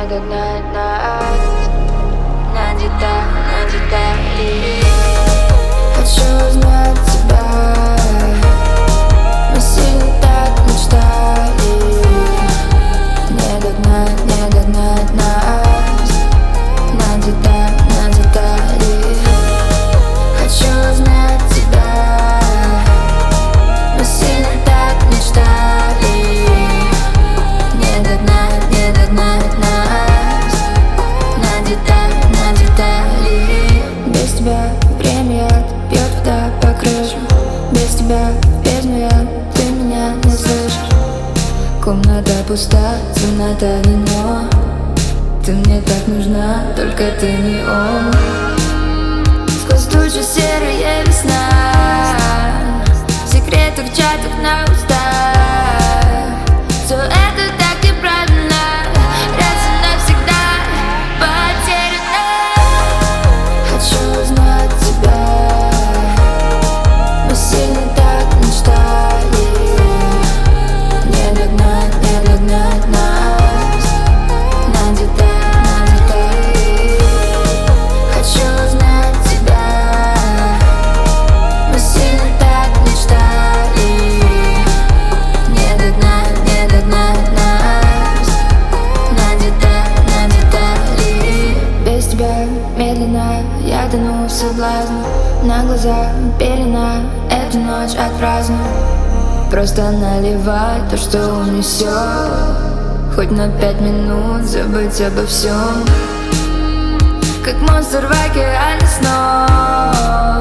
догнать нас на детали. Хочу узнать тебя, мы сильно так мечтали. Не догнать нас на детали. Хочу узнать тебя, мы сильно так мечтали. Не догнать нас на детали. Без тебя время пьет вода по крышам. Без тебя в бездну я, ты меня не слышишь. Комната пуста, темнота вино. Ты мне так нужна, только ты не он. Сквозь тучи серая весна, секреты в чатах на устах. Все это так неправильно, раз и навсегда потеряно. Хочу узнать тебя, мы сильно так мечтали. Не догнать нас на детали. Хочу узнать тебя, мы сильно так мечтали. Не догнать нас на детали. Без тебя медленно я тону в соблазне. На глаза пелена, эту ночь отпраздную. Просто наливай то, что унесет. Хоть на 5 минут забыть обо всем. Как монстр в океане снов.